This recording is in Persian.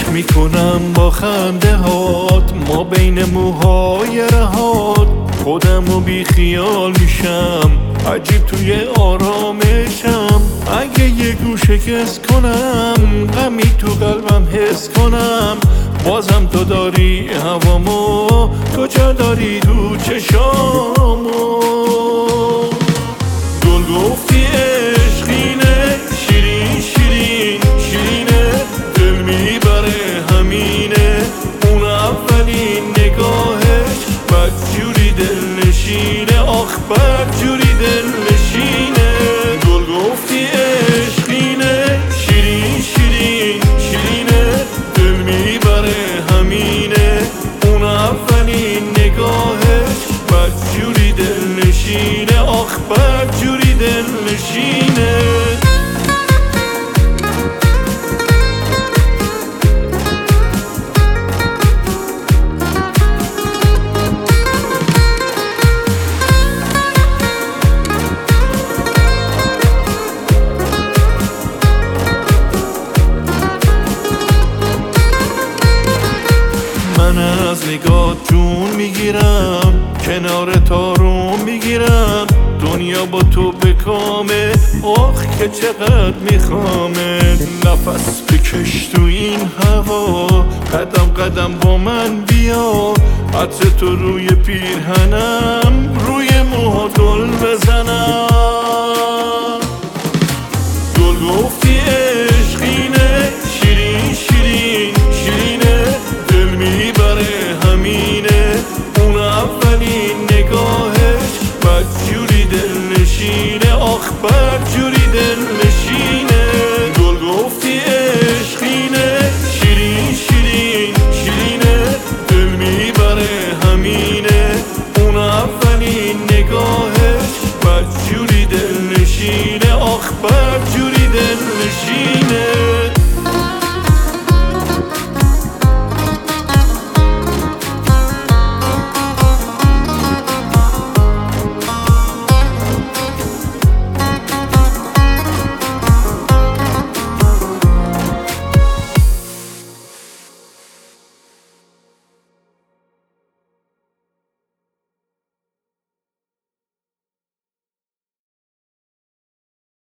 فکر میکنم با خنده هات، ما بین موهای رهات، خودمو بی خیال میشم، عجیب توی آرامشم. اگه یه گوشه شکست کنم، غمی تو قلبم حس کنم، بازم تو داری هوامو، تو جا داری تو چشامو. گل گفتی عشقینه، شیرین شیرین شیرینه، دل میبره همینه، اون اولین نگاهش بدجوری دل نشینه، آخ بدجوری دل نشینه. گل گفتی عشقینه، شیرین شیرین شیرینه، دل میبره همینه، اون اولین نگاهش بدجوری دل نشینه، آخ بدجوری دل نشینه. من از نگاه جون میگیرم، کنار تارون میگیرم، دنیا با تو بکامه، آخ که چقدر میخوامه. نفس بکش تو این هوا، قدم قدم با من بیا، عطر تو روی پیرهنم، روی موها گل بزنم. گل گفتی عشقینه، شیرین شیرین شیرینه، دل میبره همینه، اون اولین نگاهش بدجوری دل نشینه، آخ بدجوری دل نشینه. گل گفتی عشقینه، شیرین شیرین شیرینه، دل میبره همینه، اون اولین نگاهش بدجوری دل نشینه، آخ بدجوری دل نشینه.